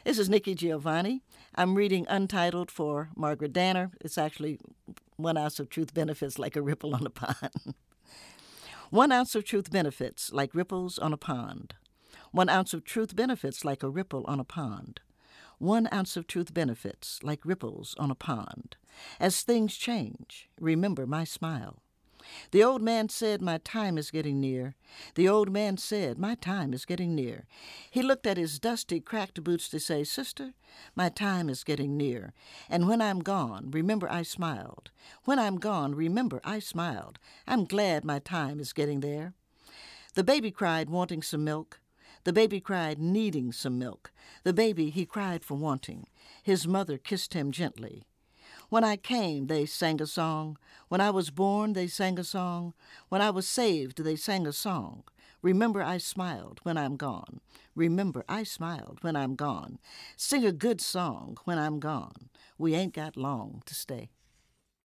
This is Nikki Giovanni. I'm reading Untitled for Margaret Danner. It's actually 1 ounce of truth benefits like a ripple on a pond. 1 ounce of truth benefits like ripples on a pond. 1 ounce of truth benefits like a ripple on a pond. 1 ounce of truth benefits like ripples on a pond. As things change, remember my smile. The old man said, my time is getting near. The old man said, my time is getting near. He looked at his dusty, cracked boots to say, sister, my time is getting near. And when I'm gone, remember I smiled. When I'm gone, remember I smiled. I'm glad my time is getting there. The baby cried, wanting some milk. The baby cried, needing some milk. The baby, he cried for wanting. His mother kissed him gently. When I came, they sang a song. When I was born, they sang a song. When I was saved, they sang a song. Remember I smiled when I'm gone. Remember I smiled when I'm gone. Sing a good song when I'm gone. We ain't got long to stay.